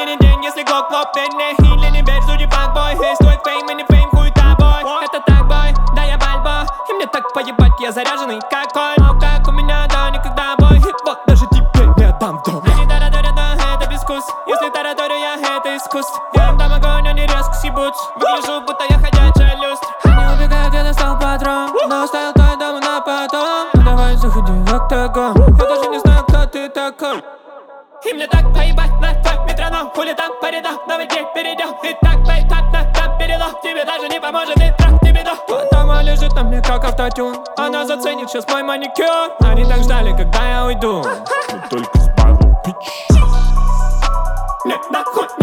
не день, если глок лоб, не хили, не верь, судьи факбой. Есть твой фейм и не фейм, хуй тобой. Это так, бой, да я бальбо. И мне так поебать, я заряженный как коль. Но как у меня, да, никогда бой. Вот даже тебе не отдам дом. Я не тараторю, да, это безвкус. Если тараторю, я это искусство. Я им дам огонь, они резко съебутся. Выгляжу, будто я ходячая люстра. Они убегают, я достал патрон. Но оставил твой дом на потом. Ну давай заходи в октагон. Я даже не знаю, кто ты такой. И мне так поебать на твой метроном. Хули там по рядам, давай дверь перейдем. И так поебать на там перелом. Тебе даже не поможет, и трах тебе до. Потому лежит на мне как автотюн. Она заценит сейчас мой маникюр. Они так ждали, когда я уйду. Но только с базом, пич. Не нахуй